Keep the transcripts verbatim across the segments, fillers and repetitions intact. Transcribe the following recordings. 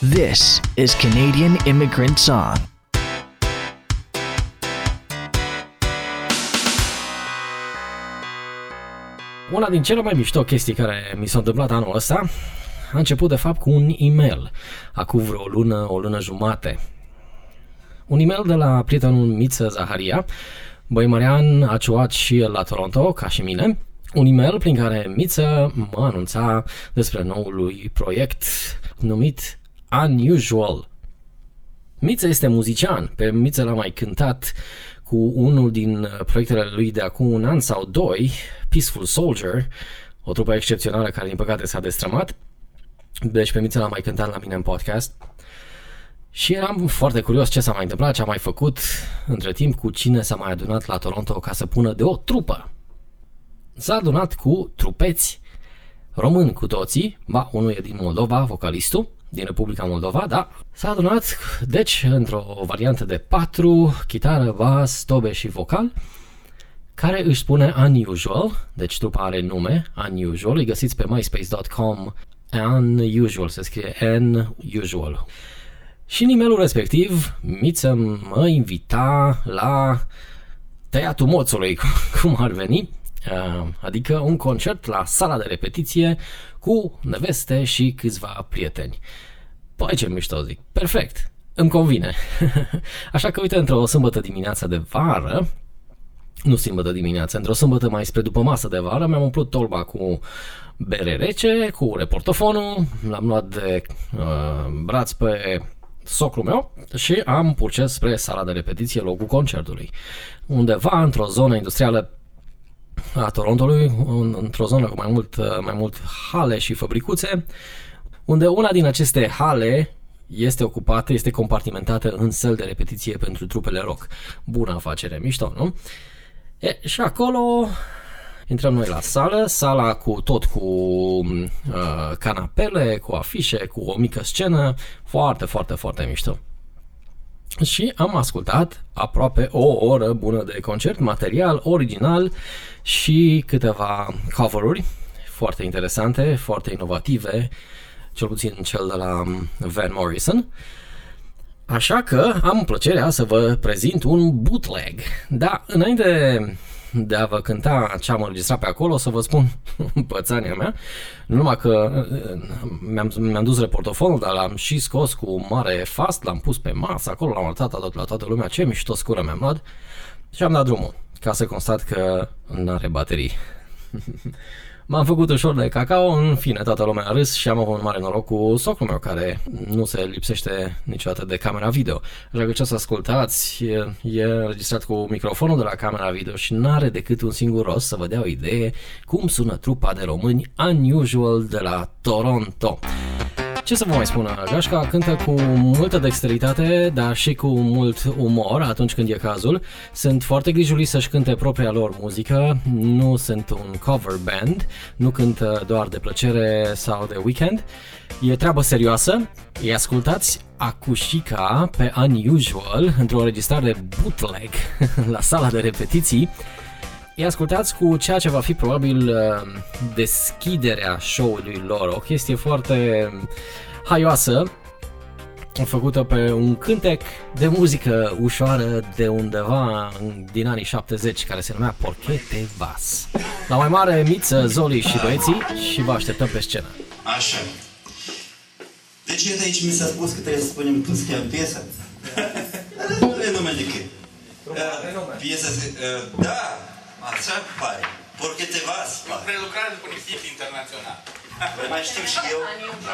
This is Canadian Immigrant Song. Una din cele mai mișto chestii care mi s-a întâmplat anul ăsta a început de fapt cu un e-mail, acum vreo o lună, o lună jumate. Un e-mail de la prietenul Miță Zaharia, băimărean, a ciuat și el la Toronto, ca și mine. Un e-mail prin care Miță mă anunța despre noul lui proiect numit Unusual. Miță este muzician, pe Miță l-a mai cântat cu unul din proiectele lui de acum un an sau doi, Peaceful Soldier, o trupă excepțională care din păcate s-a destrămat. Deci pe Miță l-a mai cântat la mine în podcast. Și eram foarte curios ce s-a mai întâmplat, ce a mai făcut între timp, cu cine s-a mai adunat la Toronto ca să pună de o trupă. S-a adunat cu trupeți români cu toții, ba, unul e din Moldova, vocalistul, din Republica Moldova, da. S-a adunat, deci, într-o variantă de patru, chitară, bas, tobe și vocal, care își spune Unusual, deci trupa are nume, Unusual, îi găsiți pe myspace dot com, Unusual, se scrie N-Usual. Și în e-mailul respectiv, Miță mă invita la tăiatul moțului, cum ar veni, adică un concert la sala de repetiție cu neveste și câțiva prieteni. Păi ce mișto, zic, perfect, îmi convine. Așa că uite, într-o sâmbătă dimineață de vară, nu sâmbătă dimineață, într-o sâmbătă mai spre după masă de vară, mi-am umplut tolba cu bere rece, cu reportofonul, l-am luat de uh, braț pe socrul meu și am purces spre sala de repetiție, locul concertului. Undeva într-o zonă industrială a Torontului, într-o zonă cu mai mult, mai mult hale și fabricuțe, unde una din aceste hale este ocupată, este compartimentată în săli de repetiție pentru trupele rock. Bună afacere, mișto, nu? E, și acolo intrăm noi la sală, sala cu tot cu uh, canapele, cu afișe, cu o mică scenă, foarte, foarte, foarte mișto. Și am ascultat aproape o oră bună de concert, material original și câteva cover-uri foarte interesante, foarte inovative, cel puțin cel de la Van Morrison. Așa că am plăcerea să vă prezint un bootleg. Da, înainte de a vă cânta ce am înregistrat pe acolo, o să vă spun pățania mea, numai că mi-am, mi-am dus reportofonul, dar l-am și scos cu mare fast, l-am pus pe masă, acolo l-am arătat la, la toată lumea, ce mișto scură mi-am luat și am dat drumul, ca să constat că n-are baterii. M-am făcut ușor de cacao, în fine, toată lumea a râs și am avut un mare noroc cu socrul meu, care nu se lipsește niciodată de camera video. Așa că ce o să ascultați e, e înregistrat cu microfonul de la camera video și n-are decât un singur rost să vă dea o idee cum sună trupa de români Unusual de la Toronto. Ce să vă mai spun, Gașca cântă cu multă dexteritate, dar și cu mult umor atunci când e cazul. Sunt foarte grijuli să-și cânte propria lor muzică, nu sunt un cover band, nu cântă doar de plăcere sau de weekend. E treabă serioasă, îi ascultați acușica pe Unusual într-o înregistrare bootleg la sala de repetiții. Îi ascultați cu ceea ce va fi probabil deschiderea show-ului lor, o chestie foarte haioasă, făcută pe un cântec de muzică ușoară de undeva din anii șaptezeci, care se numea Porchete Vas. La mai mare, Miță, Zoli și băieții și vă așteptăm pe scenă. Așa. Deci iată aici mi s-a spus că trebuie să spunem cum se cheamă piesa. Nu e numele decât. Piesa se... Da! Așa pare. Porchete Vas. O prelucrare după un hit internațional. Păi mai știu și eu.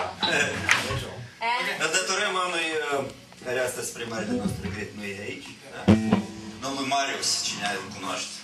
Dar datorăm unui care astăzi spre marele nostru regret nu e aici. Domnul Marius, cine îl cunoaște.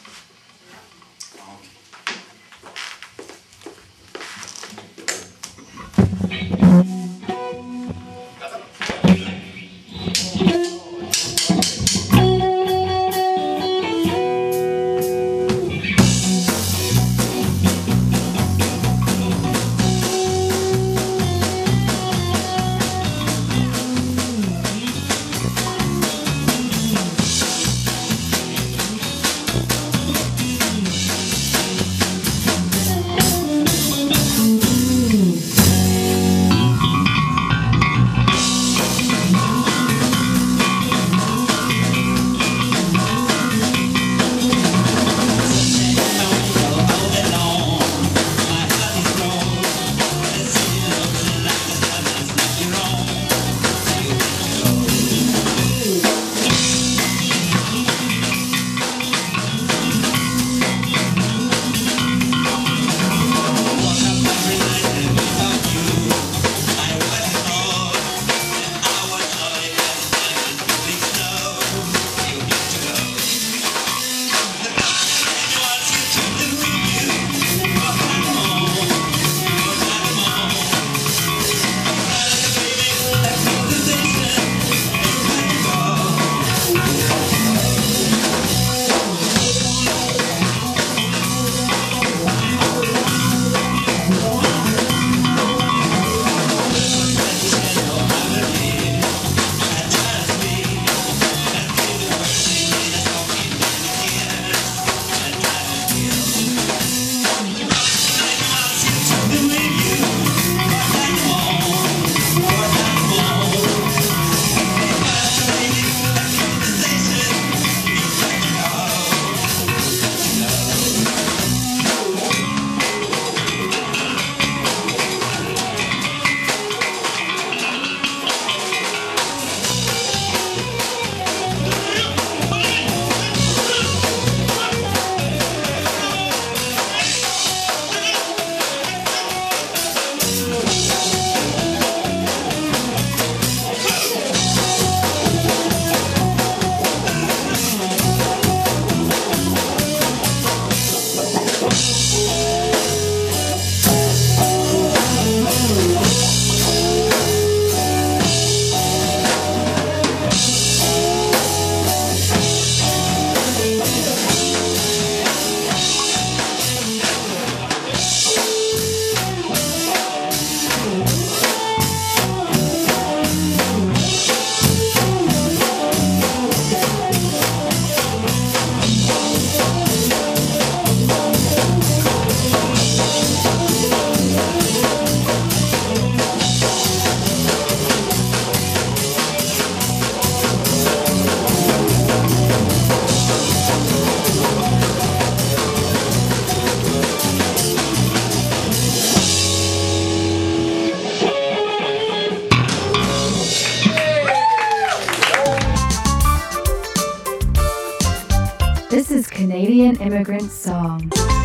Canadian Immigrant Song.